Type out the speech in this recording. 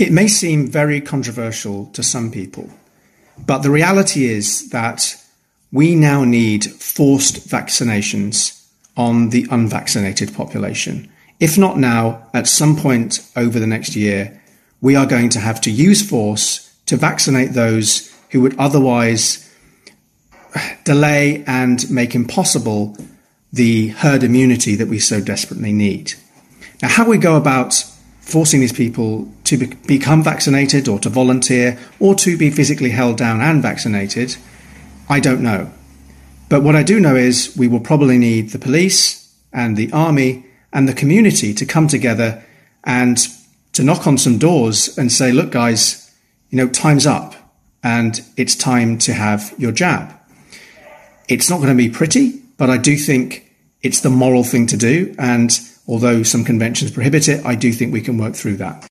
It may seem very controversial to some people, but the reality is that we now need forced vaccinations on the unvaccinated population. If not now, at some point over the next year, we are going to have to use force to vaccinate those who would otherwise delay and make impossible the herd immunity that we so desperately need. Now, how we go about forcing these people to become vaccinated or to volunteer or to be physically held down and vaccinated, I don't know. But what I do know is we will probably need the police and the army and the community to come together and to knock on some doors and say, look, guys, time's up and it's time to have your jab. It's not going to be pretty, but I do think it's the moral thing to do. And although some conventions prohibit it, I do think we can work through that.